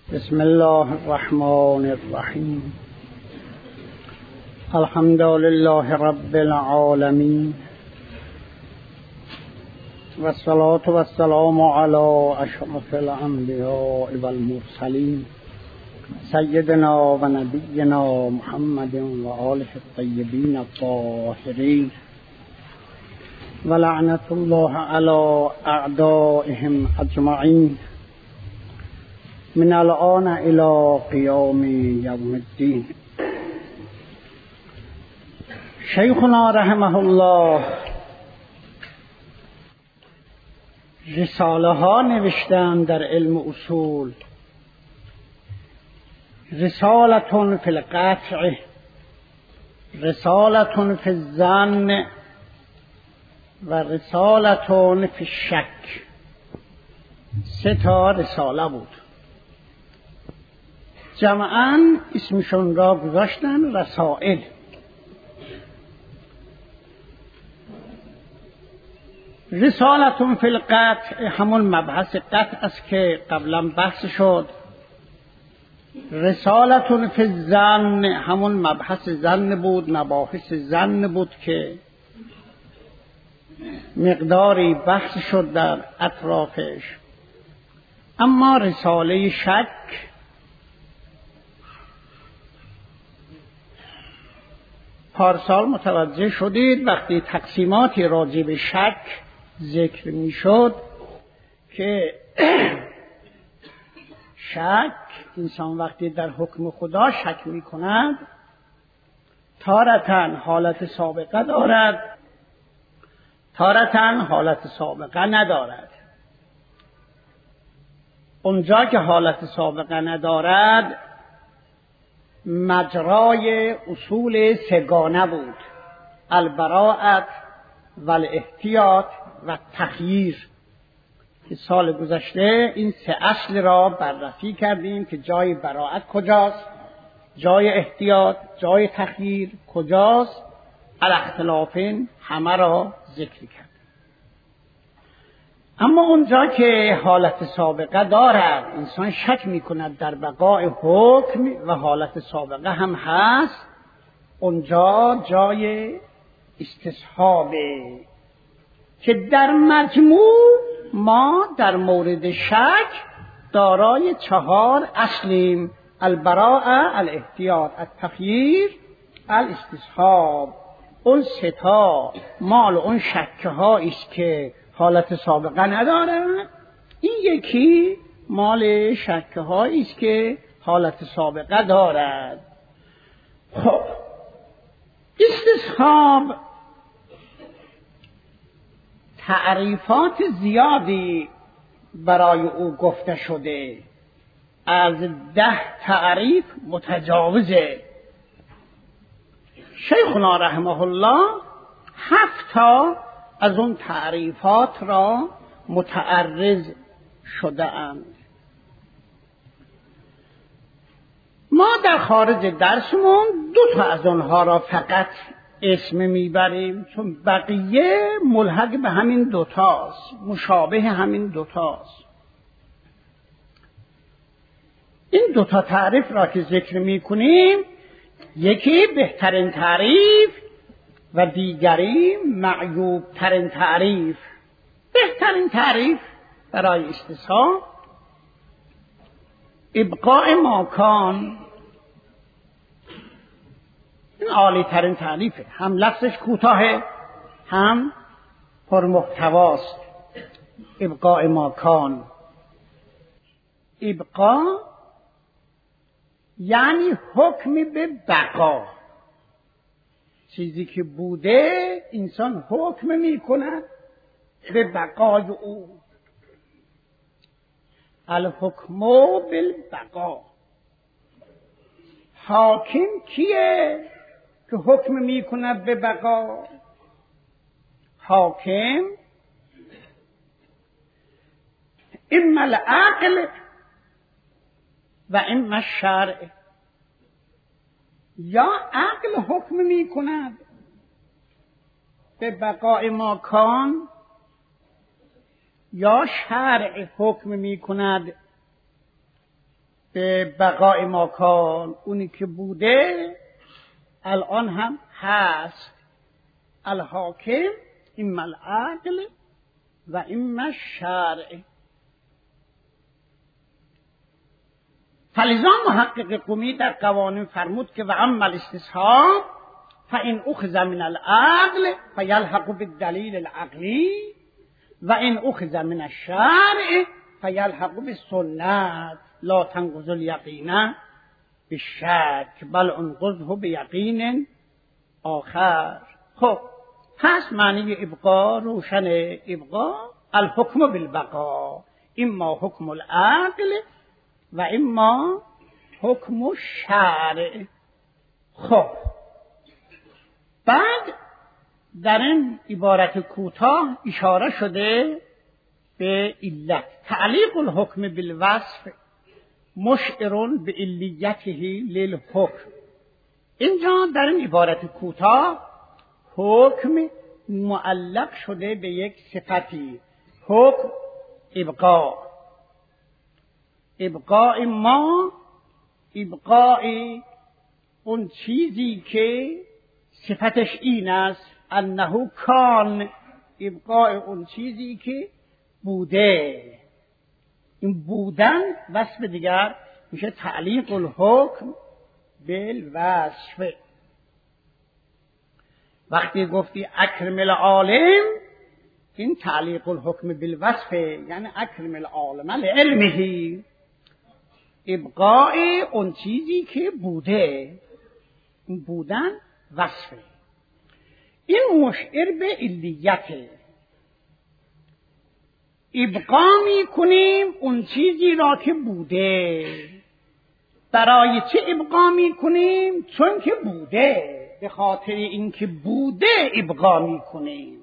بسم الله الرحمن الرحیم. الحمد لله رب العالمین والصلاة والسلام علی اشرف الانبیاء والمرسلین سیدنا و نبینا محمد و آله الطیبین الطاهرین و لعنت الله علی اعدائهم اجمعین من الآن الى قیام یوم الدین. شیخنا رحمه الله رساله ها نوشتند در علم اصول. رسالة فی القطع، رسالة فی الظن و رسالة فی الشک. 3 رساله بود. جمعاً اسمشون را گذاشتن رسائل. رسالة فی القطع همون مبحث قطع است که قبلا بحث شد. رسالة فی الظن همون مبحث ظن بود، مباحث ظن بود که مقداری بحث شد در اطرافش. اما رساله شک پارسال متوجه شدید وقتی تقسیماتی راجع به شک ذکر می شد که شک، انسان وقتی در حکم خدا شک می کند تارتاً حالت سابقه دارد، تارتاً حالت سابقه ندارد. اونجا که حالت سابقه ندارد مجرای اصول 3 بود: البراءت و الاحتیاط و تخییر. که سال گذشته این 3 اصل را بررسی کردیم که جای براءت کجاست، جای احتیاط، جای تخییر کجاست. الاختلافین همه را ذکر کرد. اما اونجا که حالت سابقه دارد، انسان شک میکند در بقای حکم و حالت سابقه هم هست، اونجا جای استصحابه که در مجموع ما در مورد شک دارای 4 اصلیم: البراءه، الاحتیاط، التخییر، الاستصحاب. اون 3 مال اون شکه هایی است که حالت سابقه ندارد. این یکی مال شکه هایی است که حالت سابقه دارد. خب استصحاب تعریفات زیادی برای او گفته شده، از 10 تعریف متجاوزه. شیخنا رحمه الله 7 از اون تعریفات را متعرض شده اند. ما در خارج درسمون 2 از اونها را فقط اسم میبریم، چون بقیه ملحق به همین 2 مشابه همین 2 این 2 تعریف را که ذکر میکنیم، یکی بهترین تعریف و دیگری معیوب ترین تعریف. بهترین تعریف برای استصحاب ابقاء ماکان. این عالی ترین تعریفه، هم لفظش کوتاهه هم پرمحتواست. ابقاء ماکان، ابقاء یعنی حکم به بقا. چیزی که بوده انسان حکم می کند به بقای او. الحکم بالبقا. حاکم کیه که حکم می کند به بقا؟ حاکم اما العقل و اما الشرع. یا عقل حکم می کند به بقای ماکان، یا شرع حکم می کند به بقای ماکان، اونی که بوده الان هم هست. الحاکم اما العقل و اما الشرع. فلذا محقق قمی در قوانین فرمود که و اما الاستصحاب فان اخذ من العقل فیلحق بالدلیل العقلی و ان اخذ من الشرع فیلحق بالسنت لا تنقض اليقین بالشک بل انقضه بیقین آخر. خب پس معنی ابقا روشن. ابقا الحکم بالبقا، اما حکم العقل و اما حکم الشرع. خب بعد در این عبارت کوتاه اشاره شده به علت. تعلیق الحکم بالوصف مشعر به علیته للحکم. اینجا در این عبارت کوتاه حکم معلق شده به یک صفتی، حکم ابقا. ابقاء ما، ابقاء اون چیزی که صفتش این است انه کان، ابقاء اون چیزی که بوده. این بودن وصف دیگر میشه تعلیق الحکم بالوصف. وقتی گفتی اکرم العالم، این تعلیق الحکم بالوصف، یعنی اکرم العالم لعلمه، ابقاء اون چیزی که بوده. این بودن وصفه. این مشعر به علیته. ابقا می کنیم اون چیزی را که بوده. برای چه ابقا می کنیم؟ چون که بوده. به خاطر اینکه بوده ابقا می کنیم،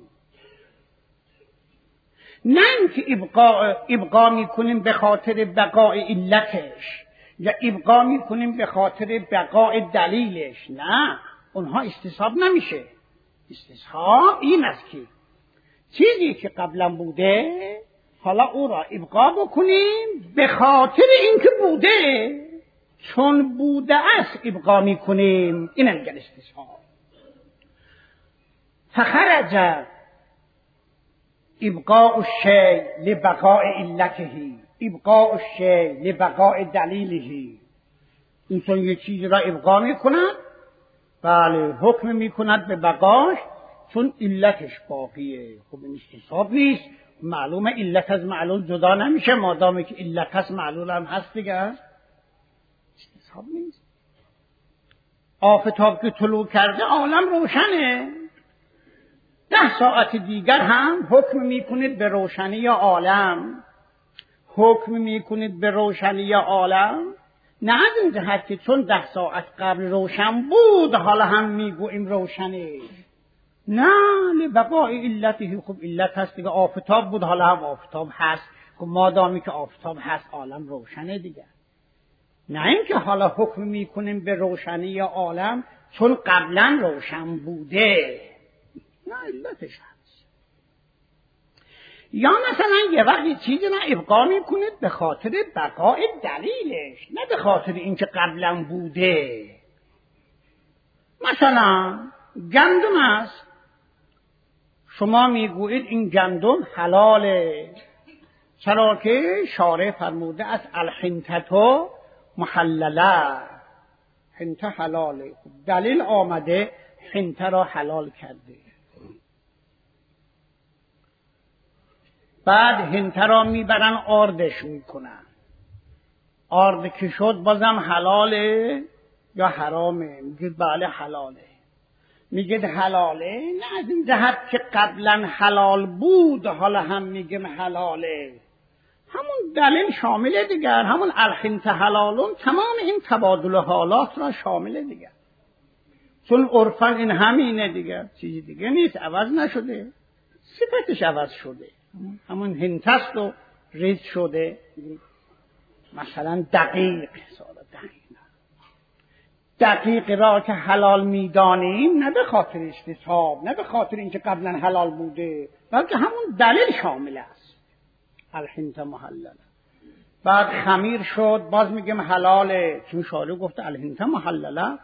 نه اینکه ابقا می کنیم به خاطر بقای علتش یا ابقا می کنیم به خاطر بقای دلیلش. نه، اونها استصحاب نمیشه. استصحاب این است که چیزی که قبلا بوده حالا او را ابقا بکنیم به خاطر اینکه بوده، چون بوده است ابقا می کنیم. این میگن استصحاب. فخرج ابقاء الشیء لبقاء علته، ابقاء الشیء لبقاء دلیله. اینطور یک چیز را ابقا می کند، بله حکم می کند به بقاش چون علتش باقیه. خب این استصحاب نیست. معلومه علت از معلول جدا نمیشه، مادامی که علت از معلول هم هست دیگه. استصحاب نیست. آفتاب که طلوع کرده عالم روشنه، 10 ساعت دیگر هم حکم میکنید به روشنی عالم. حکم میکنید به روشنی عالم، نه از این جهت که چون 10 ساعت قبل روشن بود حالا هم میگوییم روشنه. نه، لبقای علته. خب علت هست دیگه، آفتاب بود حالا هم آفتاب هست. خب مادامی که آفتاب هست عالم روشنه دیگه. نه اینکه حالا حکم میکنیم به روشنی عالم چون قبلا روشن بوده، نه علتش هست. یا مثلا یه وقت چیزی نه ابقا میکنید به خاطر بقای دلیلش، نه به خاطر اینکه قبلا بوده. مثلا گندم است، شما میگویید این گندم حلاله، چرا که شارع فرموده است الحنطة محلله، حنطه حلاله. دلیل آمده حنطه را حلال کرده. بعد حنطه را میبرن آردش میکنن، آرد که شد بازم حلاله یا حرامه؟ میگید بله حلاله. میگید حلاله، نه از این جهت که قبلا حلال بود حالا هم میگیم حلاله. همون دلیل شامله دیگر، همون الحنطة حلالون تمام این تبادل حالات را شامله دیگر. چون عرفاً این همینه دیگر، چیزی دیگه نیست، عوض نشده، صفتش عوض شده. همون حنطه است و ریز شده. مثلا دقیق دقیق را که حلال میدانیم نه به خاطر استصحاب، نه به خاطر اینکه قبلا حلال بوده، بلکه همون دلیل شامل است. الحنطة محلله. بعد خمیر شد باز میگیم حلاله، چون شارع گفته الهنت محلله.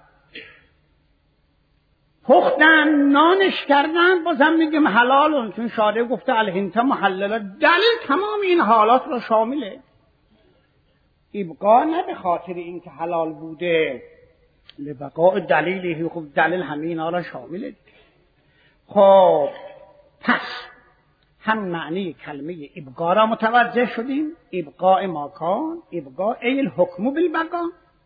پختن نانش کردن بازم میگیم حلال، چون شارع گفته الهنت محلله. دلیل تمام این حالات را شامله. ابقا نه به خاطر اینکه حلال بوده، لبقاء دلیلی. خب دلیل همه اینا را شامله. خب پس هم معنی کلمه ابقا را متوجه شدیم. ابقاء ماکان، ابقاء ای الحکم بالبقا،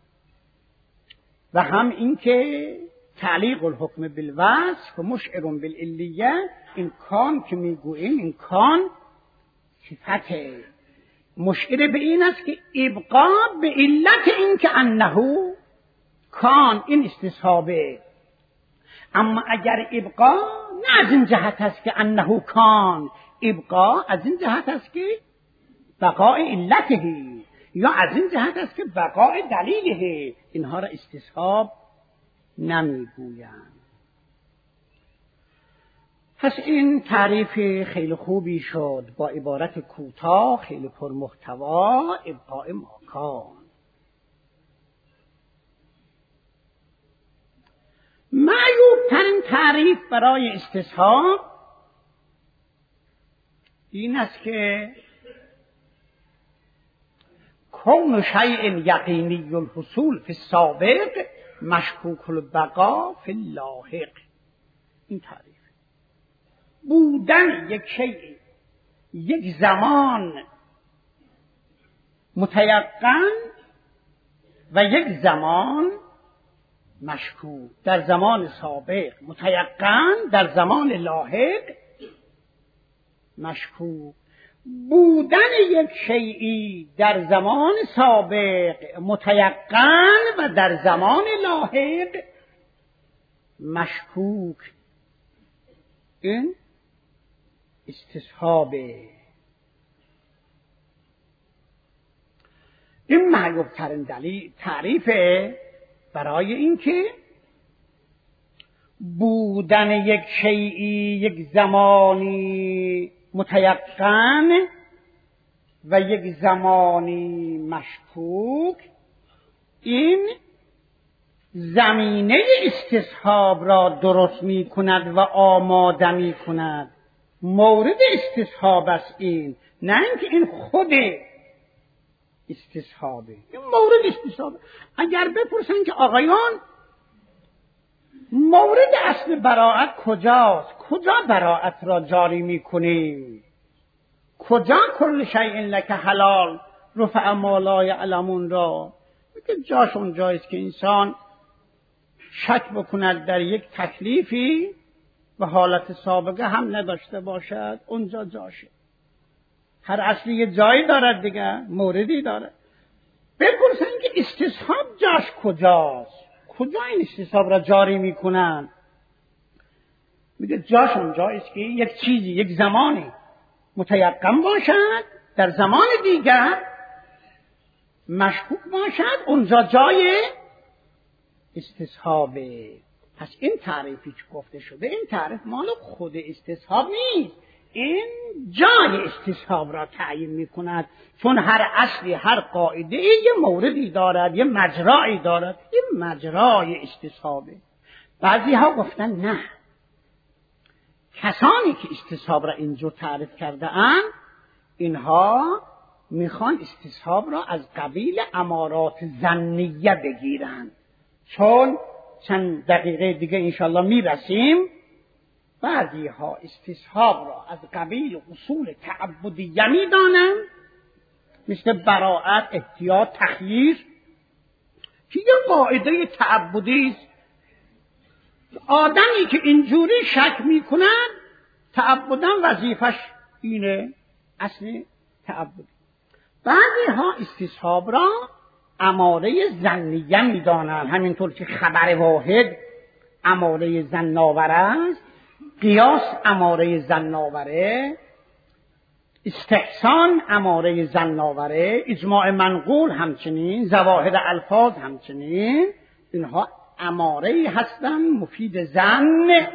و هم اینکه تعلیق الحکم بالوصف و مشعر بالعلیه. این کان که میگوییم این کان صفته مشعر به این است که ابقا به علت این که انه کان، این استصحابه. اما اگر ابقا نه از این جهت است که انه کان، ابقا از این جهت است که بقاء علته، یا از این جهت است که بقاء دلیله. اینها را استصحاب نمیگویند. پس این تعریف خیلی خوبی شد با عبارت کوتاه خیلی پرمحتوا، ابقاء ماکان. معیوب‌ترین تعریف برای استصحاب این است که کون شیء یقینی الحصول فی السابق مشکوک البقا فی اللاحق. این تعریف بودن یک شیء یک زمان متیقن و یک زمان مشکوک، در زمان سابق متیقن، در زمان لاحق مشکوک. بودن یک شیئی در زمان سابق متیقن و در زمان لاحق مشکوک، این استصحابه. این معیوب‌ترین دلیل تعریفه برای اینکه بودن یک شیئی یک زمانی متیقن و یک زمانی مشکوک، این زمینه استصحاب را درست می کند و آماده می کند. مورد استصحاب است این، نه اینکه این خود استصحابه. این مورد استصحابه. اگر بپرسن که آقایان مورد اصل براءت کجاست، کجا براءت را جاری میکنیم، کجا کل شیء لک حلال رفع ما لا یعلمون را، میگه جاش اونجاییست که انسان شک بکند در یک تکلیفی و حالت سابقه هم نداشته باشد، اونجا جاشه. هر اصلی یه جایی دارد دیگه، موردی دارد. بپرسن که استصحاب جاش کجاست، کجا این استصحاب را جاری میکنن؟ میگه جاش اونجاییست که یک چیزی یک زمانی متیقن باشد، در زمان دیگر مشکوک باشد، اونجا جای استصحابه. پس این تعریفی که گفته شده این تعریف مال خود استصحاب نیست، این جای استصحاب را تعیین میکند، چون هر اصلی هر قاعده یه موردی دارد، یه مجرایی دارد، این مجرای استصحابه. بعضی ها گفتن نه، کسانی که استصحاب را اینجور تعریف کرده اند اینها میخوان استصحاب را از قبیل امارات ظنیه بگیرند، چون چند دقیقه دیگه انشالله میرسیم. بعضی ها استصحاب را از قبیل اصول تعبدیه میدانند، مثل براءت، احتیاط، تخییر، که یه قاعده تعبدی است. آدمی که اینجوری شک میکند تعبداً وظیفش اینه، اصل تعبدی. بعضی ها استصحاب را اماره ظنیه میدانند، همینطور که خبر واحد اماره ظن‌آور است، قیاس اماره ظن‌آوره، استحسان اماره ظن‌آوره، اجماع منقول همچنین، ظواهر الفاظ همچنین، اینها اماره هستند مفید ظن.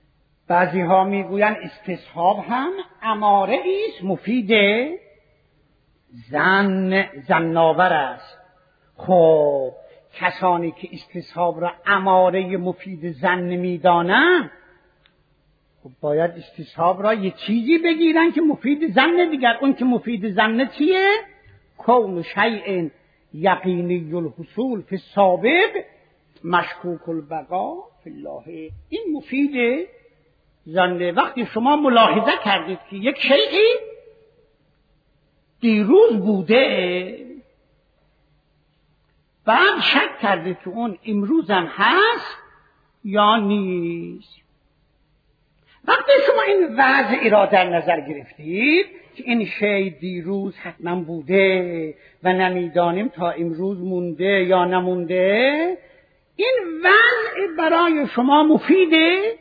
بعضی ها میگویند استصحاب هم اماره است مفید زناور است. خب کسانی که استصحاب را اماره مفید زن نمیدانند، خب باید استصحاب را یه چیزی بگیرن که مفید زن دیگر. اون که مفید زن چیه؟ کون شیء یقینی الحصول فی السابق مشکوک البقا فی الله. این مفید زن. وقتی شما ملاحظه کردید که یک شیئی دیروز بوده، بعد شک کردید که اون امروز هم هست یا نیست، وقتی شما این وضعی را در نظر گرفتید که این شی دیروز حتما بوده و نمیدانیم تا امروز مونده یا نمونده، این وضع برای شما مفیده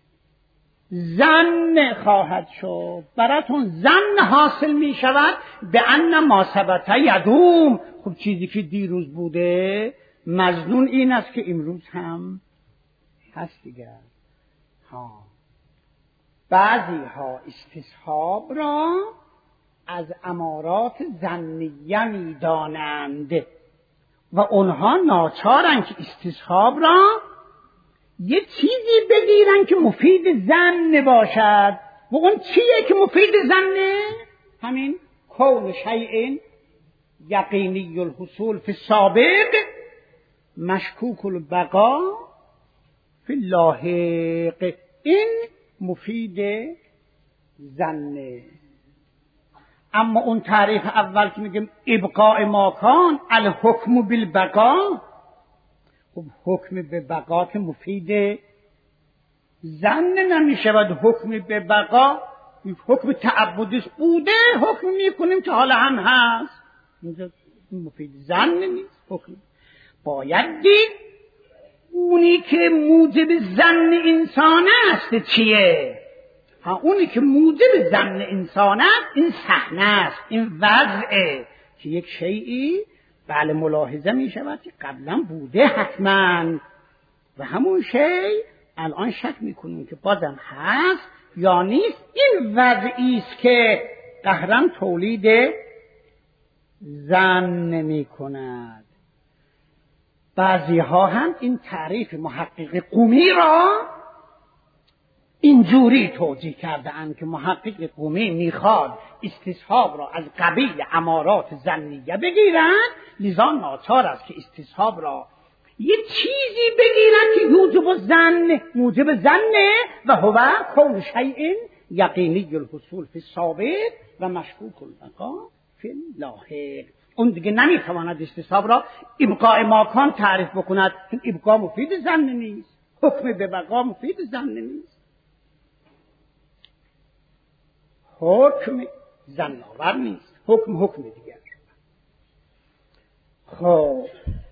زن خواهد شد. براتون زن حاصل می شود به ان ما ثبت یدوم. خب چیزی که دیروز بوده مظنون این است که امروز هم هست دیگر. بعضی ها استصحاب را از امارات ظنیه می دانند و اونها ناچارن که استصحاب را یه چیزی بگیرن که مفید ظن باشد. و اون چیه که مفید ظنه؟ همین کون شیء یقینی الحصول فی السابق مشکوک البقا فی اللاحق. این مفید ظنه. اما اون تعریف اول که میگیم ابقاء ما کان الحکم بالبقا، خب حکم به بقا که مفید ظن نمیشود. حکم به بقا حکم تعبدی بوده، حکم میکنیم که حالا هم هست، اینجا مفید ظن نیست. حکم باید دید اونی که موجب ظن انسان است چیه. اونی که موجب ظن انسان است این صحنه است، این وضعه که یک شیئی بله ملاحظه می شود که قبلا بوده حتما و همون شی الان شک می کنیم که بازم هست یا نیست. این وضعی است که قهرم تولید ظن نمی کند. بعضی ها هم این تعریف محقق قمی را اینجوری توجیه کرده اند که محقق قمی میخواد استصحاب را از قبیل امارات ظنیه بگیرن، لذا ناچار است که استصحاب را یه چیزی بگیرن که موجب ظنه و هو کون شیء یقینی الحصول فی السابق و مشکوک البقا فی اللاحق. اون دیگه نمیتواند استصحاب را ابقاء ما کان تعریف بکند. این ابقاء مفید ظن نیست، حکم به بقا مفید ظن نیست، حکم ظن‌آور نیست، حکم دیگر. خب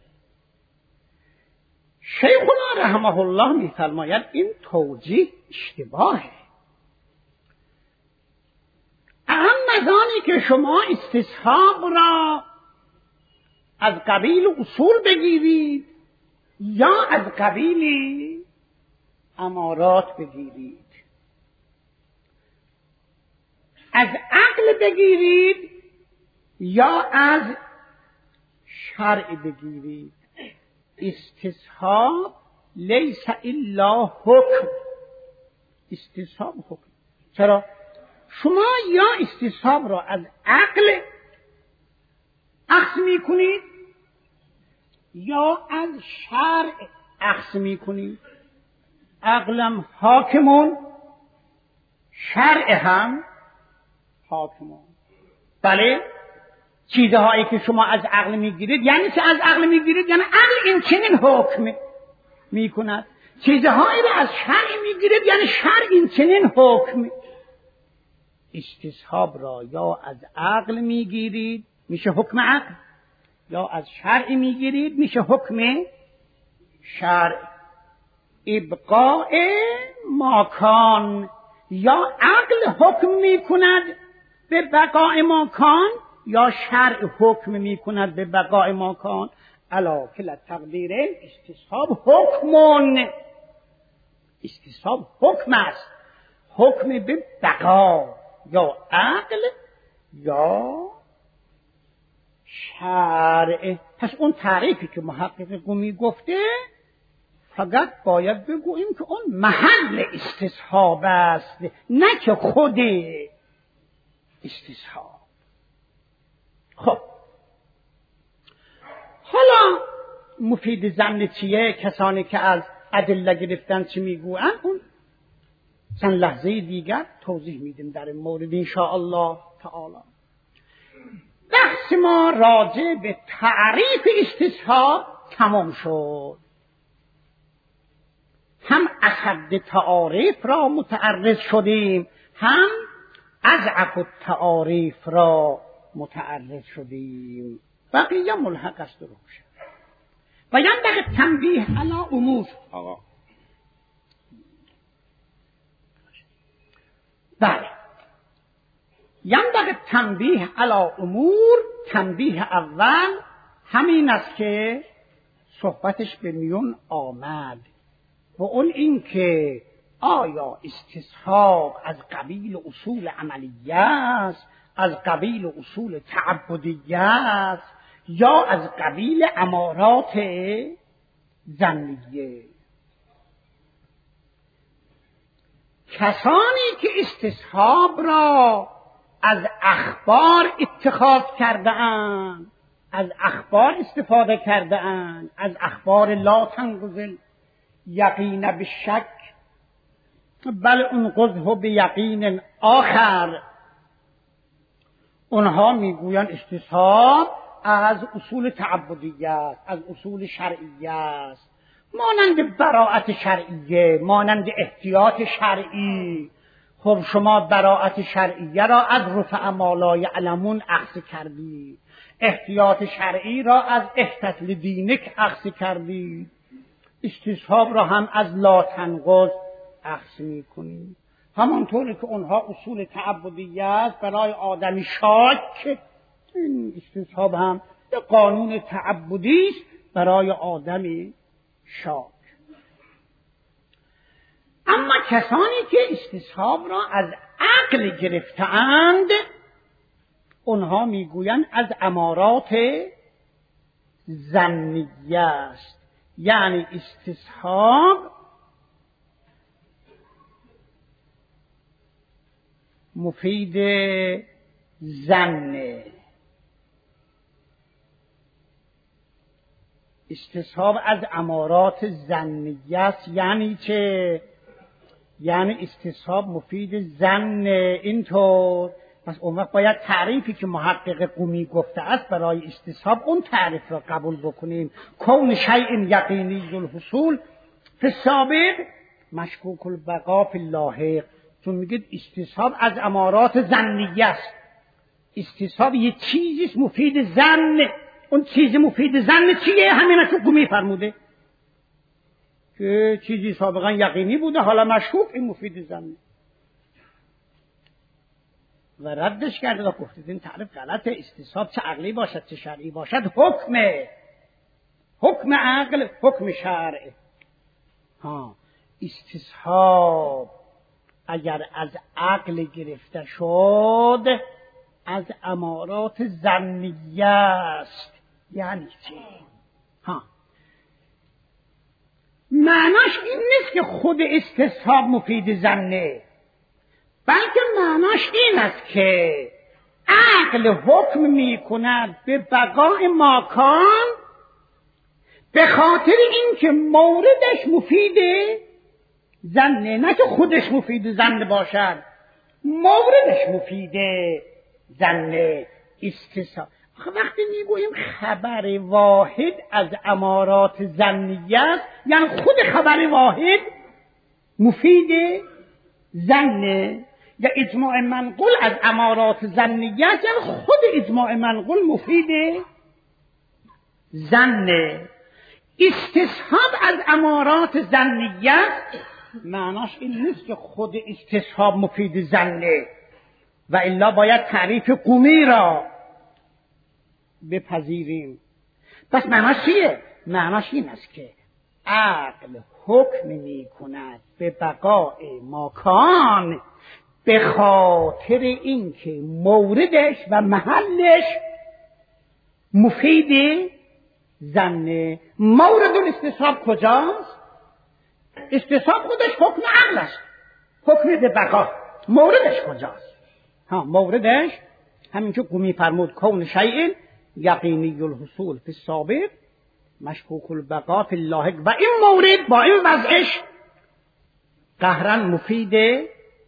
شیخنا رحمه الله می‌فرماید این توجیه اشتباهه. اما از آنی که شما استصحاب را از قبیل اصول بگیرید یا از قبیل امارات بگیرید، از عقل بگیرید یا از شرع بگیرید، استصحاب لیس الا حکم. استصحاب حکم. چرا؟ شما یا استصحاب را از عقل اخذ می کنید یا از شرع اخذ می کنید. عقلم حاکمون، شرع هم حاکمون. بله چیزهایی که شما از عقل میگیرید یعنی چه؟ از عقل میگیرید یعنی عقل این چنین حکم میکند. چیزهایی را از شرع میگیرید یعنی شرع این چنین حکم. استصحاب را یا از عقل میگیرید میشه حکم عقل، یا از شرع میگیرید میشه حکم شرع. ابقاء ماکان، یا عقل حکم میکند به بقاء ماکان یا شرع حکم میکند به بقاء ماکان. علا کل تقدیر استصحاب حکمون. استصحاب حکم است، حکم به بقا، یا عقل یا شرع. پس اون تعریفی که محقق قمی گفته فقط باید بگوییم که اون محل استصحاب است، نه که خود استصحاب. خب حالا مفید ظن چیه؟ کسانی که از ادله گرفتن چی میگویند اون چند لحظه دیگر توضیح میدیم در این مورد ان شاء الله تعالی. بحث ما راجع به تعریف استصحاب تمام شد. هم اصد تعاریف را متعرض شدیم، هم اضعف التعاریف را متعرض شدیم. بقیه ملحق است روشن. و ینبغی تنبیه علی امور. آقا بله، ینبغی تنبیه علی امور. تنبیه اول همین است که صحبتش به میون آمد و اون این که آیا استصحاب از قبیل اصول عملیه است، از قبیل اصول تعبدیه است، یا از قبیل امارات ظنیه. کسانی که استصحاب را از اخبار اتخاذ کرده اند، از اخبار استفاده کرده اند، از اخبار لا تنقض یقین بالشک بل انقضه بیقین آخر، اونها میگویند استصحاب از اصول تعبدیه است، از اصول شرعیه است، مانند براءت شرعیه، مانند احتیاط شرعی. خب شما براءت شرعیه را از رفع ما لا یعلمون اخذ کردی، احتیاط شرعی را از احتت لدینک اخذ کردی، استصحاب را هم از لا تنقض اخذ میکنی. همانطوری که اونها اصول تعبدیه است برای آدمی شاک، این استصحاب هم یه قانون تعبدی است برای آدمی شاک. اما کسانی که استصحاب را از عقل گرفته‌اند اونها میگویند از امارات ظنیه است. یعنی استصحاب مفید ظن، استصحاب از امارات ظنیه است. یعنی چه؟ یعنی استصحاب مفید ظن. اینطور پس اون وقت باید تعریفی که محقق قمی گفته است برای استصحاب اون تعریف را قبول بکنیم. کون شیء یقینی الحصول فی السابق مشکوک البقاء فی اللاحق. چون میگید استصحاب از امارات ظنیه است، استصحاب یه چیزی مفید ظن. اون چیز مفید ظن چیه؟ همین که قمی فرموده که چیزی سابقا یقینی بوده حالا مشکوک، این مفید ظن. و ردش کرده و گفته این تعریف غلطه. استصحاب چه عقلی باشد چه شرعی باشد حکمه، حکم عقل، حکم شرع. استصحاب اگر از عقل گرفته شد از امارات ظنیه است. یعنی چی؟ معناش این نیست که خود استصحاب مفید ظنه، بلکه معناش این است که عقل حکم می کند به بقای ماکان به خاطر اینکه موردش مفید ظنه، نه که خودش مفید ظن باشد، موردش مفید ظنه. استصحاب وقتی میگوییم خبر واحد از امارات ظنیه است یعنی خود خبر واحد مفید ظنه، یا اجماع منقول از امارات ظنیه است یعنی خود اجماع منقول مفید ظنه. استصحاب از امارات ظنیه است معناش این نیست که خود استصحاب مفید ظنه، و الا باید تعریف قمی را بپذیریم. پس معناش چیه؟ معناش این است که عقل حکم می کند به بقای ماکان به خاطر اینکه موردش و محلش مفید ظنه. مورد الاستصحاب کجاست؟ استصحاب خودش حکم عقل است، حکم به بقا. موردش کجاست؟ موردش همین که قمی فرمود کون شیء یقینی الحصول فی السابق مشکوک البقا فی اللاحق. و این مورد با این وضعش قهرا مفید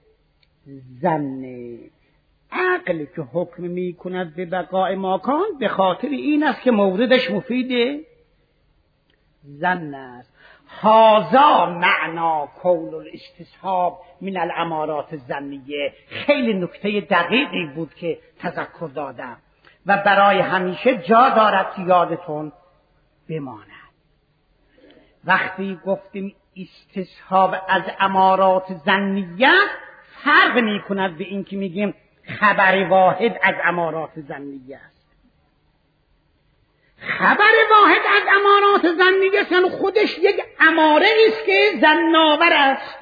ظنه. عقل که حکم می کند به بقای ماکان به خاطر این است که موردش مفید ظن است. هذا معنا کون الاستصحاب من الامارات الظنیه. خیلی نکته دقیقی بود که تذکر دادم و برای همیشه جا دارد که یادتون بماند. وقتی گفتیم استصحاب از امارات ظنیه فرق می کند به این که میگیم خبر واحد از امارات ظنیه است. خبر واحد از امارات ظنیه است، خودش یک اماره است که ظن‌آور است.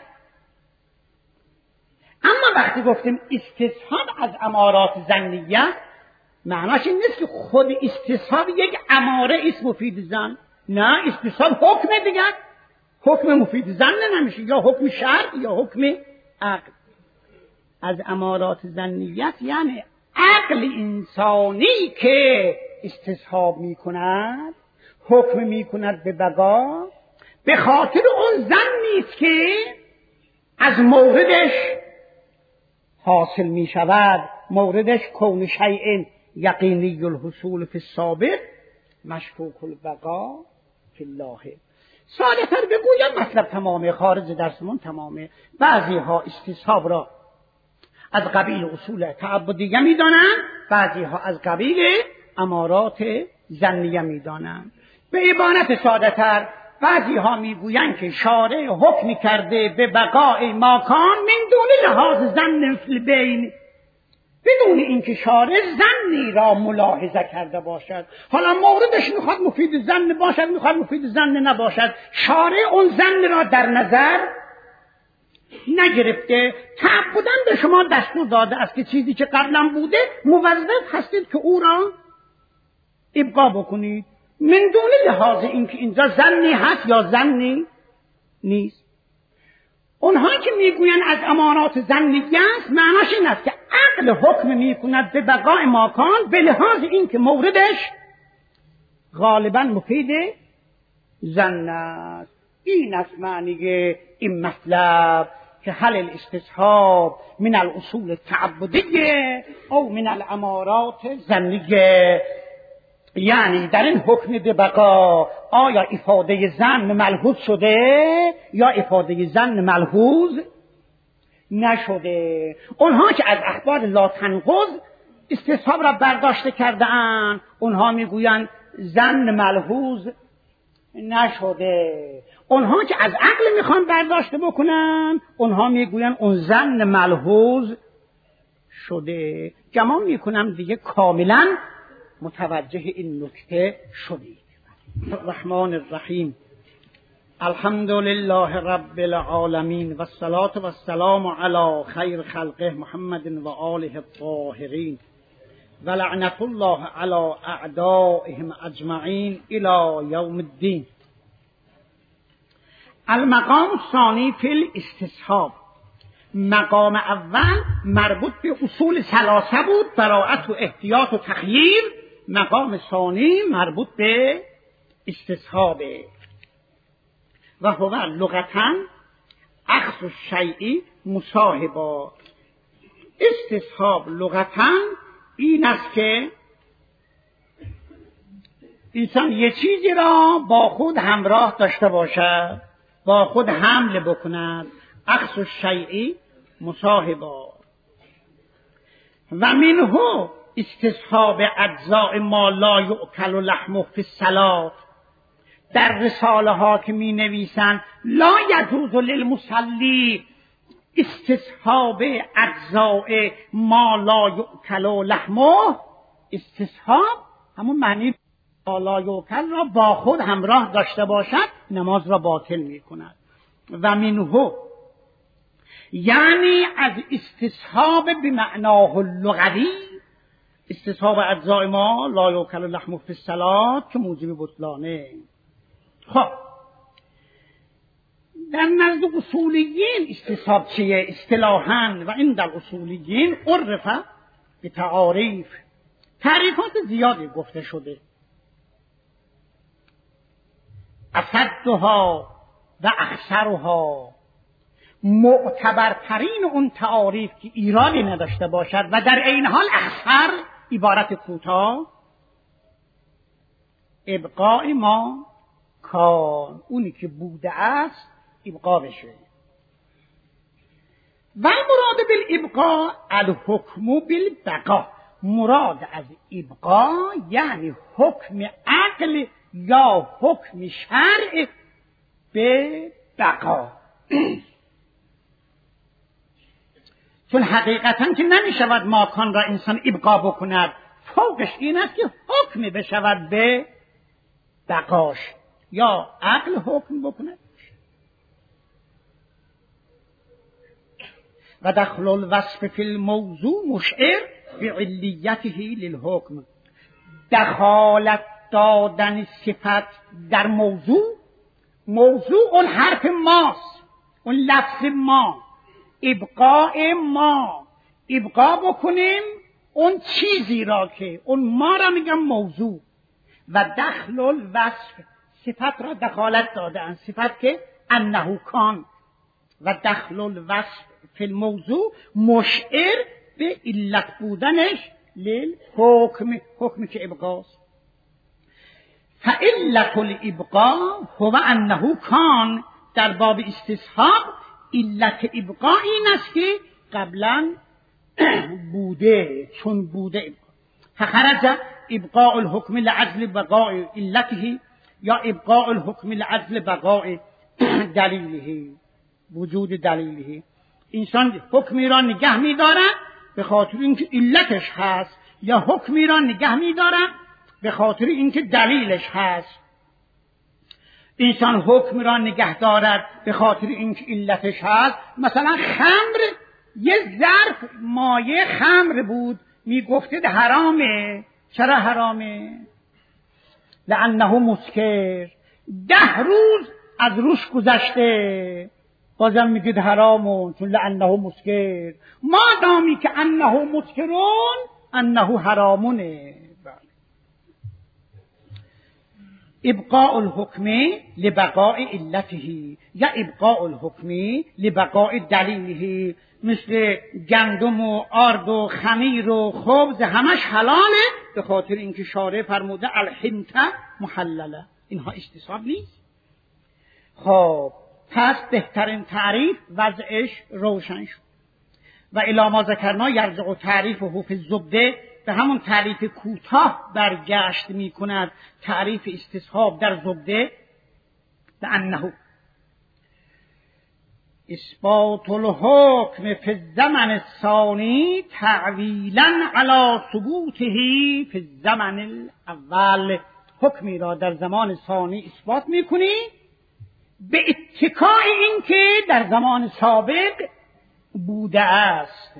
اما وقتی گفتیم استصحاب از امارات ظنیه معناش این نیست که خود استصحاب یک اماره است مفید ظن. نه، استصحاب حکم دیگر، حکم مفید ظن نمیشه، یا حکم شرع یا حکم عقل. از امارات ظنیت یعنی عقل انسانی که استصحاب می کند، حکم می کند به بقا، به خاطر اون ظنی است که از موردش حاصل می شود. موردش کون شیء یقینی الحصول فی السابق مشکوک البقا فی اللاحق. ساده تر بگویم مطلب تمامه، خارج درسمون تمامه. بعضی ها استصحاب را از قبیل اصول تعبدیه می دانند، بعضی ها از قبیل امارات ظنیه می دانند. به عبارت ساده تر بعضی ها می گویند که شارع حکم کرده به بقای ماکان من دون لحاظ ظن فی البین، بدون اینکه شارع ظنی را ملاحظه کرده باشد. حالا موردش میخواد مفید ظن باشد، میخواد مفید ظن نباشد، شارع اون ظن را در نظر نگرفته. تعبداً به شما دستور داده است که چیزی که قبلا بوده موظف هستید که او را ابقا بکنید، من دون لحاظ اینکه اینجا ظنی هست یا ظنی نیست. اونها که میگوین از امارات ظنیه است معناش این است که عقل حکم میکند به بقای ماکان به لحاظ اینکه موردش غالبا مفید ظن است. این است معنی این مطلب که هل الاستصحاب من الاصول التعبدیه او من الامارات ظنیه، یعنی در این حکم به بقا آیا افاده ظن ملحوظ شده یا افاده ظن ملحوظ نشده. اونها که از اخبار لا تنقض استصحاب را برداشته کرده اند اونها میگویند ظن ملحوظ نشده. اونها که از عقل میخوان برداشته بکنن اونها میگویند اون ظن ملحوظ شده. گمان میکنم دیگه کاملا متوجه این نکته شدید. الرحمن الرحیم الحمد لله رب العالمین و الصلاة و السلام علی خیر خلقه محمد و آله الطاهرین و لعنت الله علی اعدائهم اجمعین الی یوم الدین. المقام الثانی فی الاستصحاب. مقام اول مربوط به اصول ثلاثه بود، براءت و احتیاط و تخییر. مقام ثانی مربوط به استصحاب و هو لغتاً اخذ الشیء مصاحبا. استصحاب لغتاً این است که انسان یه چیزی را با خود همراه داشته باشد، با خود حمل بکند. اخذ الشیء مصاحبا. و منه استصحاب اجزاء ما لا یؤکل لحمه فی الصلاة. در رساله ها که می نویسند لا یجوز للمصلی استصحاب اجزاء ما لا یؤکل لحمه. استصحاب همون معنی لا یؤکل را با خود همراه داشته باشد نماز را باطل می کند. و منه یعنی از استصحاب به معناه اللغوی استصحاب اجزاء ما لا یوکل لحم فی الصلاه که موجب بطلانه. خب در نزد اصولیین استصحاب چیه؟ اصطلاحاً و عند الاصولیین عرف به تعریفات زیادی گفته شده. اصدها و اخسرها، معتبرترین اون تعاریف که ایرادی نداشته باشد و در این حال اخسر عبارت کوتاه، ابقاء ما کان، اونی که بوده است ابقا بشه. و مراد بالابقاء الحکم بالبقاء، مراد از ابقا یعنی حکم عقل یا حکم شرع به بقا. چون حقیقتا که نمیشود ماکان را انسان ابقا بکند، فوقش این است که حکم بشود به بقاش یا عقل حکم بکند. و دخل الوصف فی الموضوع مشعر بعلیته للحکم، دخالت دادن صفت در موضوع اون حرف ماست، اون لفظ ما، ابقاء ما، ابقا بکنیم اون چیزی را که اون ما را میگم موضوع. و دخل الوصف، صفت را دخالت دادن، صفت که انه کان، و دخل الوصف فی الموضوع مشعر به علت بودنش للحکم، حکم که ابقاست. فعلت الابقاء هو انه کان، در باب استصحاب علت ابقاء این است که قبلا بوده، چون بوده ابقاء. فخرج ابقاء الحکم لعجل بقاء علته یا ابقاء الحکم لعجل بقاء دلیله، وجود دلیله. انسان حکمی را نگه می‌دارد به خاطر اینکه علتش هست، یا حکمی را نگه می‌دارد به خاطر اینکه دلیلش هست. انسان حکم را نگه دارد به خاطر اینکه علتش هست. مثلا خمر، یه ظرف مایه خمر بود، میگفتید حرامه. چرا حرامه؟ لانه مسکر. 10 روز از روش گذشته بازم میگید حرامون، چون لانه مسکر. ما دامی که انه مسکرون انه حرامونه. ابقاء الحکم لبقاء علته یا ابقاء الحکم لبقاء دلیله. مثل گندم و آرد و خمیر و خبز همش حلاله به خاطر اینکه شارع فرموده الحنطه محلله. اینها استصحاب نیست. خب پس بهترین تعریف وضعش روشن شد. و الی ما ذکرنا یرجع تعریفه فی الزبده، به همون تعریف کوتاه برگشت می کند. تعریف استصحاب در زبده به انه اثبات الحکم فی الزمن الثانی تعویلا علی ثبوته فی الزمن الاول. حکمی را در زمان ثانی اثبات می کنی به اتکای این که در زمان سابق بوده است.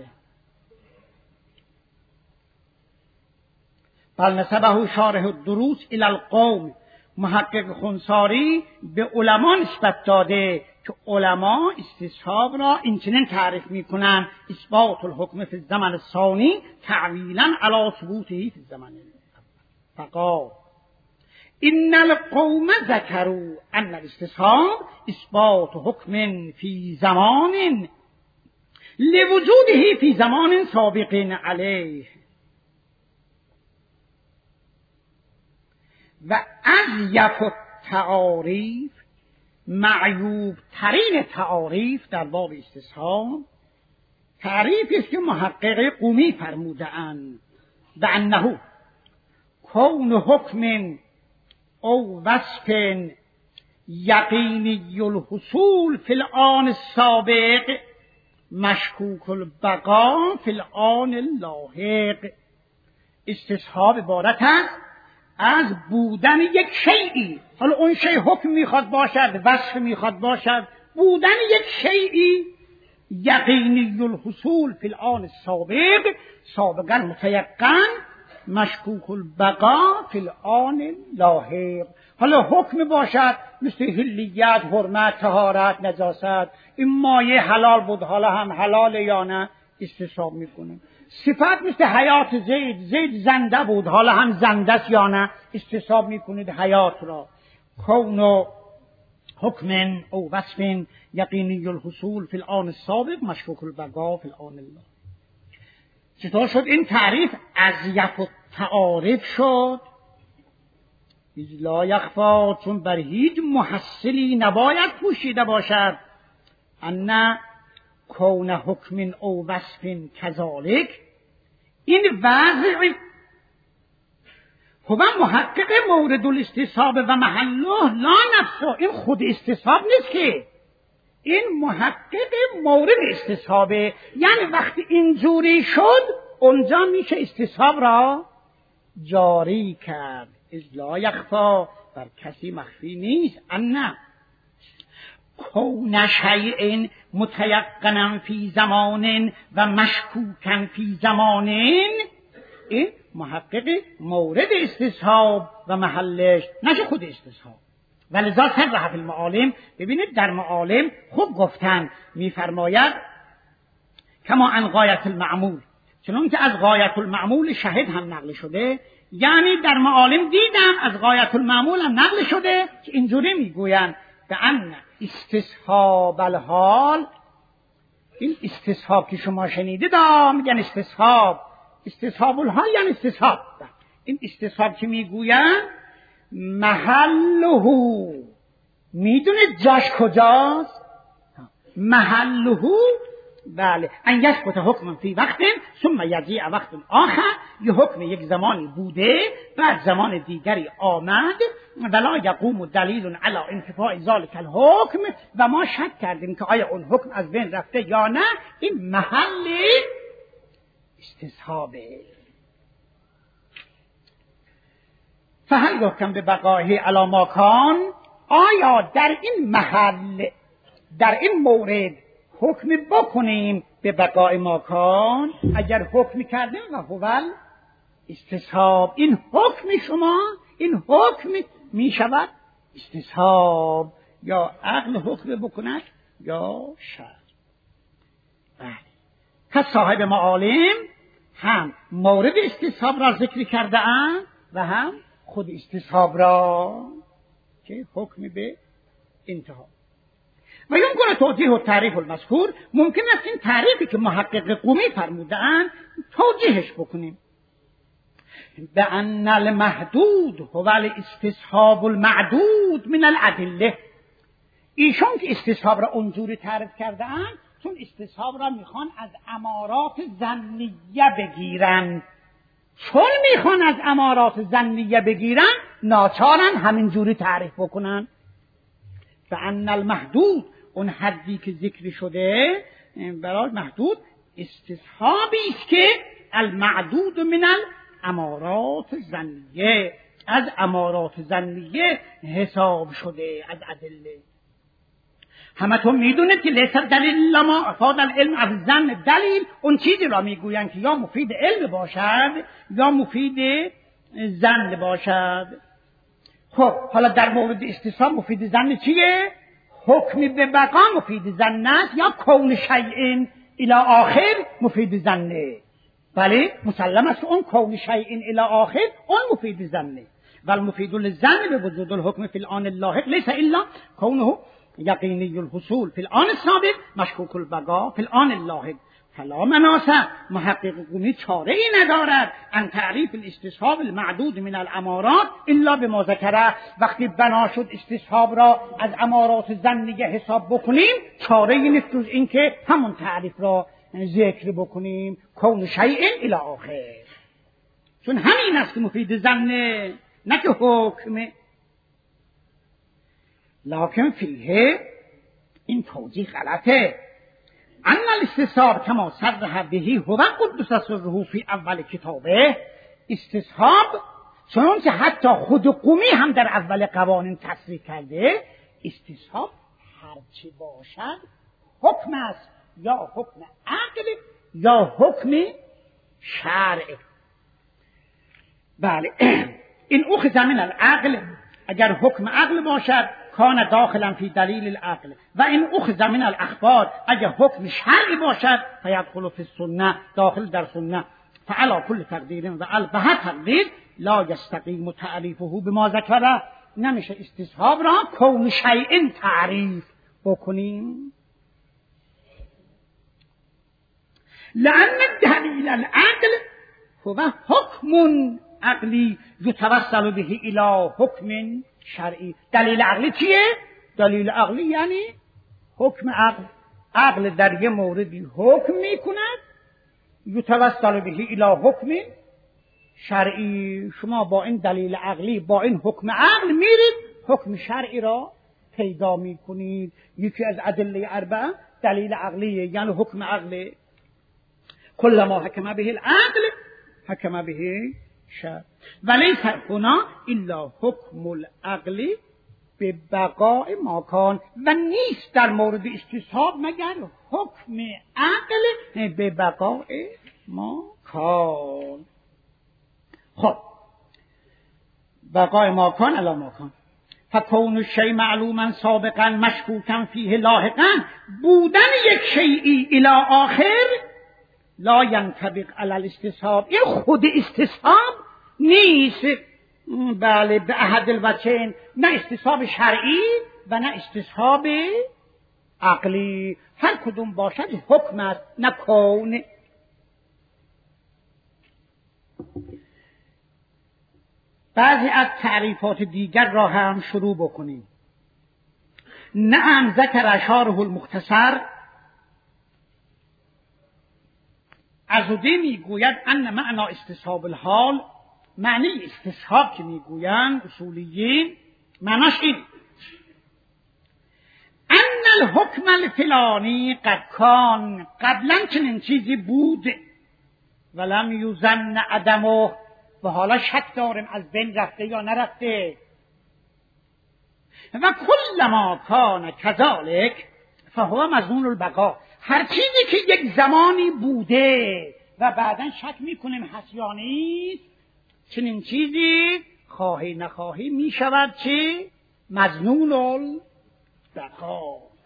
بل نسبه شارح الدروس الی القوم، محقق خنساری به علما نسبت داده که علما استصحاب را اینچنین تعریف میکنند: اثبات الحکم فی الزمن الثانی تعویلا علی ثبوته فی الزمن الاول. فقال ان القوم ذکروا ان الاستصحاب اثبات حکم فی زمان لوجوده فی زمان سابق علیه. و اضیف التعاریف، معیوب ترین تعاریف در باب استصحاب تعریفی است که محقق قومی فرموده اند به انه کون حکم او وصف یقینی الحصول فی الآن السابق مشکوک البقا فی الآن اللاحق. استصحاب عبارت است از بودن یک شیئی، حالا اون شیء حکم میخواد باشد، وصف میخواد باشد، بودن یک شیئی یقینی الحصول فی الآن السابق، سابقا متیقن مشکوک البقا فی الآن لاحق. حالا حکم باشد مثل حلیت، حرمت، طهارت، نجاست، این مایه حلال بود حالا هم حلال یا نه استصحاب میکنه. صفت مثل حیات زید، زید زنده بود حالا هم زنده است یا نه استصحاب میکنید حیات را. کون حکم او وصف یقینی الحصول فی الآن السابق مشکوک البقا فی الآن الله. چطور شد این تعریف اضیف التعارف شد؟ لا یخفا، چون بر هیچ محصلی نباید پوشیده باشد ان کون حکم او وصف کذالک، این وضع هو محقق مورد الاستصحاب و محله لا نفسه، این خود استصحاب نیست که، این محقق مورد استصحابه. یعنی وقتی اینجوری شد اونجا میشه استصحاب را جاری کرد. اذ لا یخفا، بر کسی مخفی نیست ان کون شیء متیقنا فی زمان و مشکوکا فی زمان، این محقق مورد استصحاب و محلش نشه خود استصحاب. ولذا صرح فی المعالم، ببینید در معالم خوب گفتن، میفرماید کما عن غایت المعمول، چون که از غایت المعمول شهد هم نقل شده. یعنی در معالم دیدم از غایت المعمول هم نقل شده که اینجوری میگویند به ان استصحاب الحال، این استصحاب که شما شنیدید میگن استصحاب، استصحاب الحال یعنی استصحاب، این استصحاب که میگویند محله، میدونید جاش کجاست؟ محله بله ان یثبت حکم فی وقت ثم یجیء وقت آخر، یه حکم یک زمانی بوده بعد زمان دیگری آمد ولا یقوم دلیل علی انتفاء ذلک الحکم، و ما شک کردیم که آیا اون حکم از بین رفته یا نه، این محل استصحابه. فهل یحکم به بقائه علی ما کان، آیا در این محل در این مورد حکم بکنیم به بقای ماکان؟ اگر حکم کردیم و هو استصحاب، این حکم شما، این حکم می شود استصحاب، یا عقل حکم بکند یا شرع. بله، پس صاحب معالم هم مورد استصحاب را ذکر کرده اند و هم خود استصحاب را که حکم به انتها. و یمکن توضیح و تعریف المذکور، ممکن است این تعریفی که محقق قومی فرمودند توضیحش بکنیم. بأن المحدود هو الاستصحاب المعدود من الادله، ایشون که استصحاب را اونجوری تعریف کرده اند چون استصحاب را میخوان از امارات ظنیه بگیرن، چون میخوان از امارات ظنیه بگیرن ناچارن همینجوری تعریف بکنن. بأن المحدود، اون حدی که ذکر شده برای محدود استصحابی است که المعدود من الامارات ظنیه، از امارات ظنیه حساب شده، از ادله. همتون میدونید که لیس دلیل لما افاد العلم از ظن دلیل، اون چیزی را میگوین که یا مفید علم باشد یا مفید ظن باشد. خب حالا در مورد استصحاب مفید ظن چیه؟ حکم به بقا مفید ظن است یا کون شیء الی آخر مفید ظنه؟ بله مسلم است اون کون شیء الی آخر اون مفید ظنه. و المفید للظن به وجود الحکم فی الآن اللاحق لیس الا کونه یقینی الحصول فی الآن السابق مشکوک البقا فی الآن اللاحق. فلا مناسه، محقق قومی چاره ای ندارد ان تعریف الاستصحاب المعدود من الامارات الا بما ذکره. وقتی بنا شد استصحاب را از امارات ظنیه حساب بکنیم چاره ای نیست جز این که همون تعریف را ذکر بکنیم، کون شیء الی آخر، چون همین است که مفید ظنه نه که حکمه. لکن فیه، این توجیه غلطه. ان الاستصحاب کما صرح به هو قدس سره فی اول کتابه، استصحاب چون که حتی خود قومی هم در اول قوانین تصریح کرده، استصحاب هرچی باشد حکم است، یا حکم عقل یا حکم شرع. بله این اخذ من العقل، اگر حکم عقل باشد کان داخلا فی دلیل العقل، و این اخذ من الاخبار اگر حکم شرعی باشد فیدخل فی السنه، داخل در سنه. فعلا کل تقدیر و البته تقدیر لا یستقیم تعریفه بما ذکره، نمیشه استصحاب را کون شیء تعریف بکنیم. لأن دلیل العقل هو حکم عقلی یتوسل به الی حکم شرعی. دلیل عقلی چیه؟ دلیل عقلی یعنی حکم عقل. عقل در یه موردی حکم میکند یتوسل به الی حکم شرعی. شما با این دلیل عقلی، با این حکم عقل میرید حکم شرعی را پیدا میکنید. یکی از ادله اربعه دلیل عقلیه، یعنی حکم عقل. کل ما حکم به العقل حکم به شرع ولیس هنا الا حکم العقل به بقاء ما کان، و نیست در مورد استصحاب مگر حکم عقل به بقاء ما کان. خب بقاء ما کان الا ما کان، فکون الشیء معلوما سابقا مشکوکا فیه لاحقا، بودن یک شیئی الی آخر لا ینطبق علی الاستصحاب، این خود استصحاب نیست. بله به احد الوجهین، نه استصحاب شرعی و نه استصحاب عقلی، هر کدوم باشد حکم است نه کون. بعضی از تعریفات دیگر را هم شروع بکنیم. نعم ذکر شارح المختصر، عضدی میگوید ان معنا استصحاب الحال، معنی استصحاب که میگویند اصولیین معناش این ان الحکم الفلانی قد کان، قبلا چنین چیزی بود ولم یظن عدمه، و حالا شک داریم از بین رفته یا نرفته. و کل ما کان کذالک فهو مظنون البقا، هر چیزی که یک زمانی بوده و بعدا شک میکنیم هست یا نیست، چنین چیزی خواهی نخواهی میشود چه؟ مظنون البقا.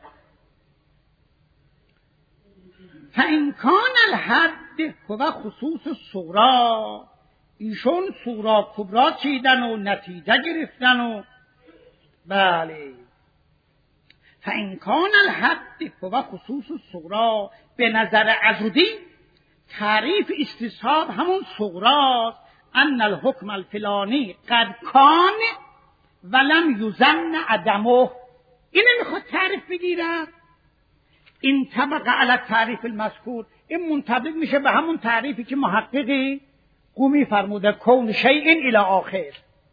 فإن کان الحد هو خصوص الصغری، ایشون صغرا کبرا چیدن و نتیجه گرفتن و بله. فإن کان الحد هو خصوص الصغری، به نظر عضدی تعریف استصحاب همون صغراست. ان الحکم الفلانی قد کان ولم یظن عدمه، این میخواد تعریف بگیرد. این طبق علی تعریف المذکور، این منطبق میشه به همون تعریفی که محققی قومی فرموده کون شیء الی آخر.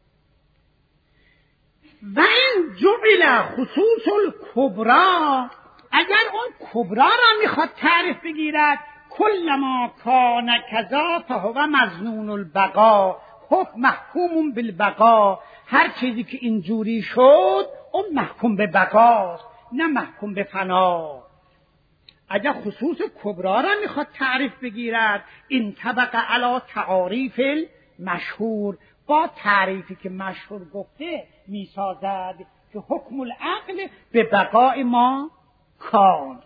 و این جعل خصوص الکبرا، اگر اون کبرا را میخواد تعریف بگیرد، کل ما کان کذا فهو مظنون البقا، حکم محکوم بالبقا، هر چیزی که اینجوری شد اون محکوم به بقاست نه محکوم به فنا. اگر خصوص کبرا را میخواد تعریف بگیرد، این طبق علی تعاریف مشهور، با تعریفی که مشهور گفته میسازد که حکم العقل به بقای ما کان.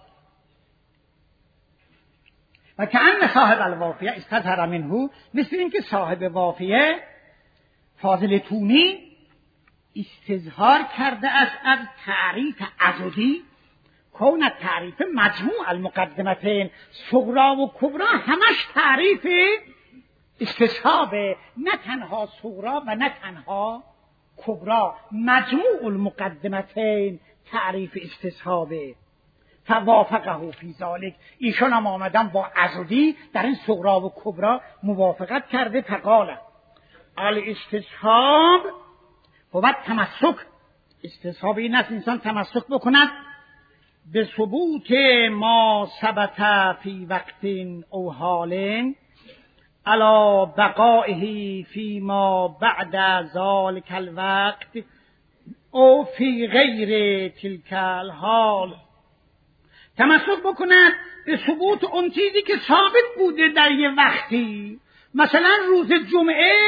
و که ان صاحب الوافیه استظهر منه، مثل اینکه صاحب وافیه فاضل تونی استظهار کرده است از تعریف عضدی، کون تعریف مجموع المقدمتین، صغرا و کبرا همش تعریف استصحابه، نه تنها صغرا و نه تنها کبرا، مجموع المقدمتین تعریف استصحابه. فوافقه فی ذلک، ایشان هم آمدن با عضدی در این صغرا و کبرا موافقت کرده. فقال الاستصحاب هو تمسک، استصحاب این است انسان تمسک بکند به ثبوت ما ثبت فی وقت او حال علی بقائه فی ما بعد ذلک الوقت او فی غیر تلک الحال، تمسک بکند به ثبوت اون چیزی که ثابت بوده در یه وقتی. مثلا روز جمعه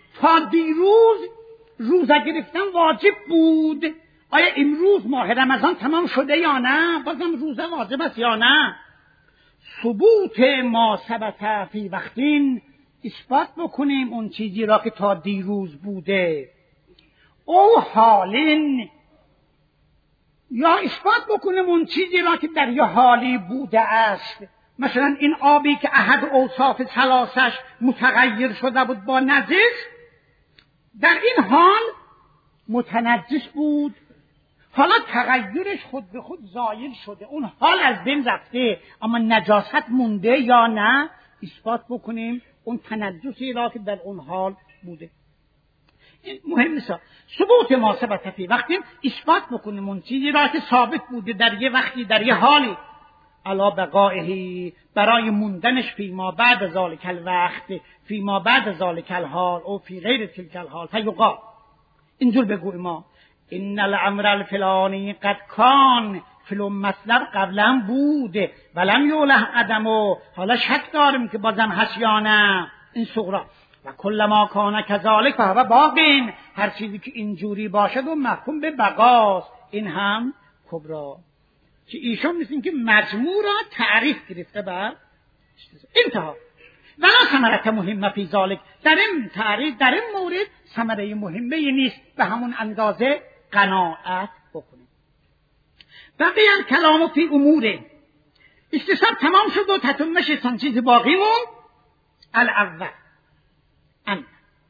تا دیروز روزه گرفتن واجب بود. آیا امروز ماه رمضان تمام شده یا نه؟ بازم روزه واجب است یا نه؟ ثبوت ما ثبت فی وقتین، اثبات بکنیم اون چیزی را که تا دیروز بوده. او حالین، یا اثبات بکنیم اون چیزی را که در یه حالی بوده است. مثلا این آبی که احد اوصاف ثلاثش متغیر شده بود با نجس، در این حال متنجس بود، حالا تغییرش خود به خود زایل شده، اون حال از بین رفته، اما نجاست مونده یا نه؟ اثبات بکنیم اون تنجسی را که در اون حال بوده. این مهم نیست. ثبوت ما ثبت فی وقتی، اثبات بکنیم اون چیزی را که ثابت بوده در یه وقتی، در یه حالی، علا بقائه، برای موندنش فی ما بعد ذالک الوقت، فی ما بعد ذالک الحال او فی غیر تلک الحال. فیقال، اینجور بگویم ما ان الامر الفلانی قد کان فلان مطلب قبلا بوده ولم یوله عدمو، حالا شک داریم که بازم هست یا نه. این صغرا و کل ما کان کذالک فهو باقین، هر چیزی که اینجوری باشد و محکوم به بقاست. این هم کبرا که ایشون مثل که مجموع را تعریف گرفته بر انتها. ولا ثمرت مهمه فی ذالک، در این تعریف، در این مورد ثمره مهمه نیست، به همون اندازه قناعت بکنیم. بقیه کلام فی امور، استصحاب تمام شد و تتمش چند چیز باقی مون. الاول ان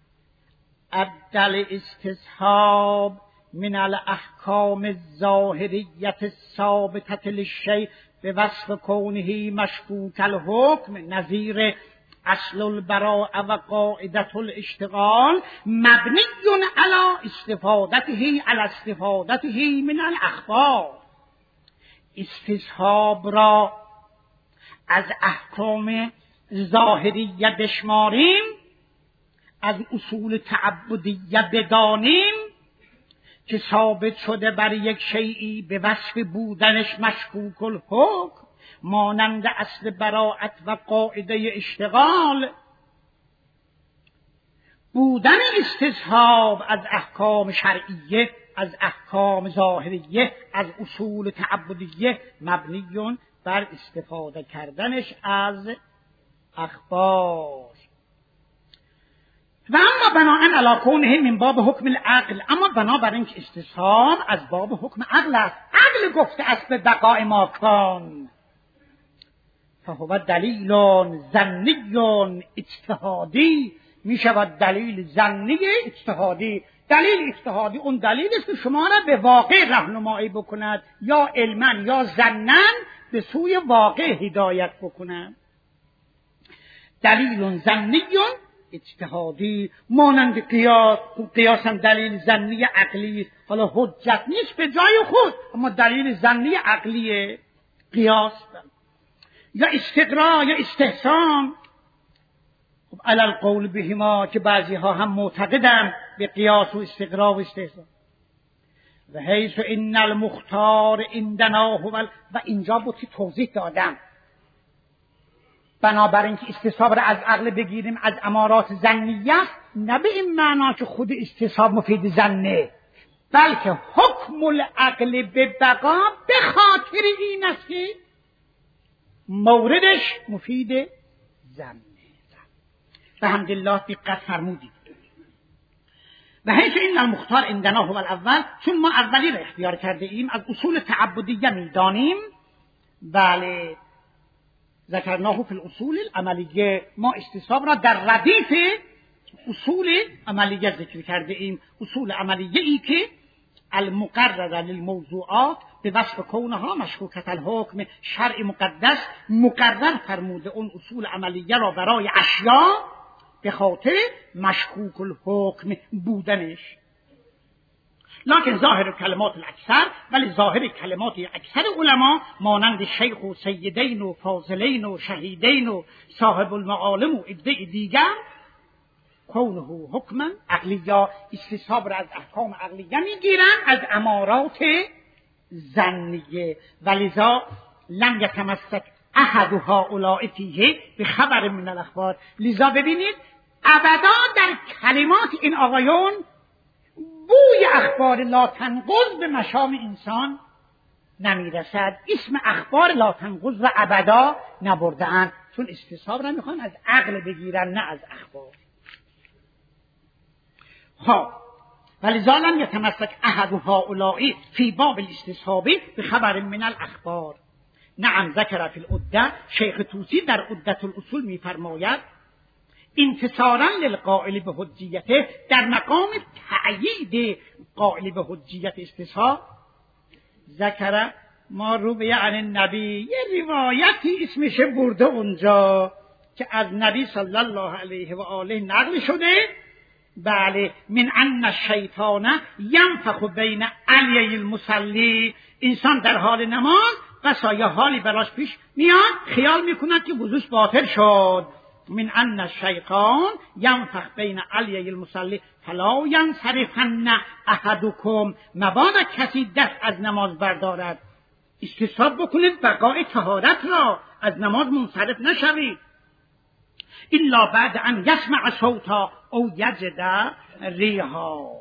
عدل استصحاب من الاحکام الظاهریه الثابته للشیء به وصف کونه مشکوک الحکم، نظیر اصل البراء و قاعدة الاشتغال مبنی علی استفادته من الاخبار. استصحاب را از احکام ظاهریه بشماریم، از اصول تعبدیه بدانیم که ثابت شده بر یک شیئی به وصف بودنش مشکوک الحکم، مانند اصل براءت و قاعده اشتغال. بودن استصحاب از احکام شرعیه، از احکام ظاهریه، از اصول تعبدیه مبنی بر استفاده کردنش از اخبار. و اما بناءً علی کونه من باب حکم العقل، اما بنابر اینکه استصحاب از باب حکم عقل است، عقل گفته است به بقاء ما کان، فهو دلیل ظنی اجتهادی، می شود دلیل ظنی اجتهادی. دلیل اجتهادی اون دلیل است که شما را به واقع راهنمایی بکند، یا علما یا ظنا به سوی واقع هدایت بکند. دلیل ظنی اجتهادی مانند قیاس. قیاس هم دلیل ظنی عقلی است، حالا حجت نیست به جای خود، اما دلیل ظنی عقلی قیاس. یا استقرا یا استحسان، خب علی القول بهما، که بعضی ها هم معتقدند به قیاس و استقرا و استحسان. و حیث ان المختار عندنا هو، و اینجا بود که توضیح دادم بنابراین که استصحاب را از عقل بگیریم، از امارات ظنیه، نه به این معنا که خود استصحاب مفید ظنه، بلکه حکم العقل به بقا به خاطر این است که موردش مفید ظنه. به حمدالله دقت فرمودید. و حیث این المختار عندنا هو الاول، چون ما اولی را اختیار کرده ایم، از اصول تعبدیه میدانیم. بله، ذکرناه فی الاصول العملیه، ما استصحاب را در ردیف اصول عملیه ذکر کرده ایم. اصول عملیه ای که المقرر للموضوعات به وصف کونها مشکوکت الحکم، شرع مقدس مقرر فرموده اون اصول عملیه را برای اشیاء به خاطر مشکوک الحکم بودنش. لکن ظاهر کلمات الاکثر، ولی ظاهر کلمات اکثر علما مانند شیخ و سیدین و فاضلین و شهیدین و صاحب المعالم و عده دیگر، کونه حکما عقلیه، استصحاب را از احکام عقلیه میگیرن، از امارات ظنیه. ولذا لم یتمسک احد هؤلاء فیه به خبر من الاخبار. لذا ببینید ابدا در کلمات این آقایون بوی اخبار لا تنقض به مشام انسان نمیرسد. اسم اخبار لا تنقض و ابدا نبرده‌اند، چون استصحاب را میخوان از عقل بگیرن نه از اخبار. خب ولذا لم یتمسک احد هؤلاء فی باب الاستصحاب بخبر من الاخبار. نعم ذکر فی العده، شیخ طوسی در عدة الاصول میفرماید انتصارا للقائل به حجیته، در مقام تأیید قائل به حجیت استصحاب، ذکر ما روی عن النبی، یه روایتی اسمش برده اونجا که از نبی صلی الله علیه و آله نقل شده، بله، من ان الشیطان ینفخ بین علیه المصلی، انسان در حال نماز بسا یا حالی براش پیش میاد خیال میکند که وضوش باطل شد. من ان الشیطان ینفخ بین علیه المصلی فلا ینصرفن احدکم، مبادا کسی دست از نماز بردارد. استصحاب بکنید بقای طهارت را، از نماز منصرف نشوید. الا بعد ان یسمع صوتا او یجد ریحا.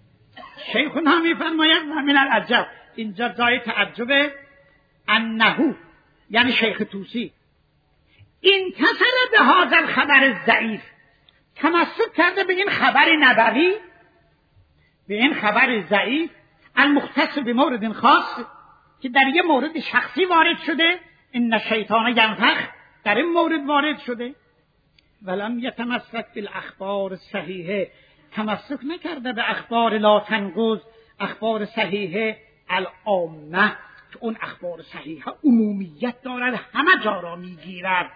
شیخنا میفرماید من العجب، اینجا جای تعجب، انه یعنی شیخ طوسی انتصر به هذا الخبر ضعیف، تمسک کرده به این خبر نبوی، به این خبر ضعیف المختص به مورد خاص که در یه مورد شخصی وارد شده، ان شیطان ینفخ در این مورد وارد شده. ولم یتمسک بالاخبار صحیحه، تمسک نکرده به اخبار لا تنقض، اخبار صحیحه العامه، که اون اخبار صحیحه عمومیت دارد، همه جا را میگیرد.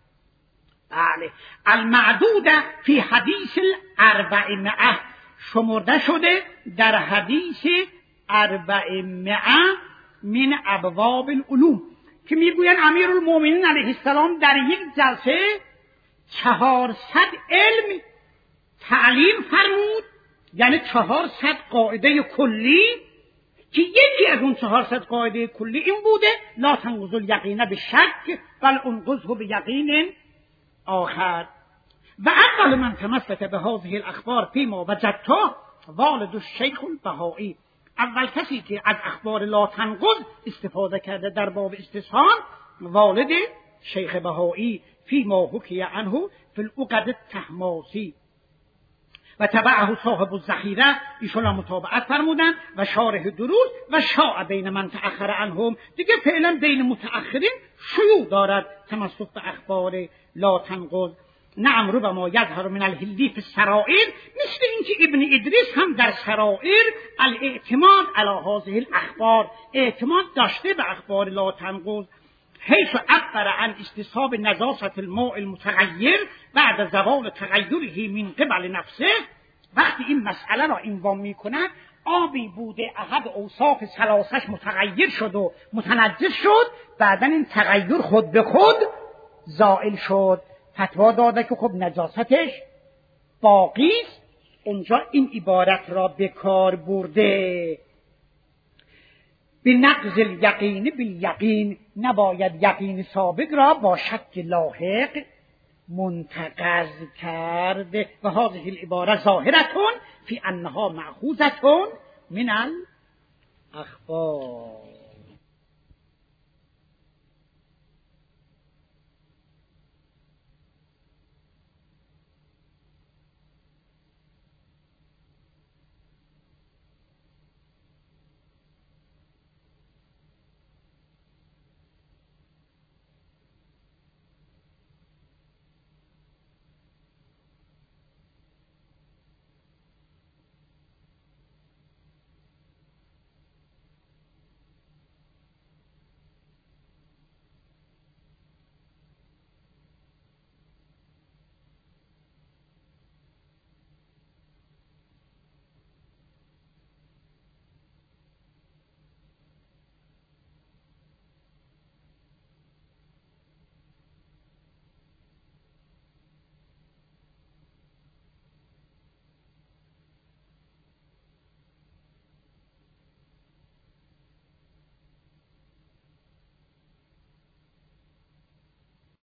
بله، المعدود فی حدیث الاربعمائه، شمرده شده در حدیث 400 من ابواب العلوم، که میگویند امیرالمومنین علیه السلام در یک جلسه 400 علم تعلیم فرمود، یعنی 400 قاعده کلی، که یکی از اون 400 قاعده کلی این بوده لا تنقض الیقین بشک بل انقضه بیقین آخر. و اول من تمسک به هذه الاخبار فیما وجدته والد الشیخ البهایی، اول کسی که از اخبار لا تنقض استفاده کرده در باب استصحاب والد شیخ بهایی، فیما حکی عنه فی العقد التحماسی، و تبعه صاحب الذخیره، ایشون متابعت فرمودن، و شارح دروس و شاع بین من تأخر عنهم، دیگه فعلا بین متأخرین شیوع دارد تمسک به اخبار لا تنقض. نعم ربما یظهر من الهلی فی السرائر، مثل اینکه ابن ادریس هم در سرائر الاعتماد علی هذه الاخبار، اعتماد داشته به اخبار لا تنقض، حيث عبر عن استصحاب نجاسة الماء المتغیر بعد زوال تغیره من قبل نفسه. وقتی این مسئله را عنوان میکند، آبی بوده احد اوصاف ثلاثش متغیر شد و متنجس شد، بعدا این تغییر خود به خود زائل شد، فتوا داده که خب نجاستش باقی است. اونجا این عبارت را به کار برده، بنقض الیقین بالیقین، نباید یقین سابق را با شک لاحق منتقض کرد. و هذه العباره ظاهرتون فی انها مأخوذة من الاخبار.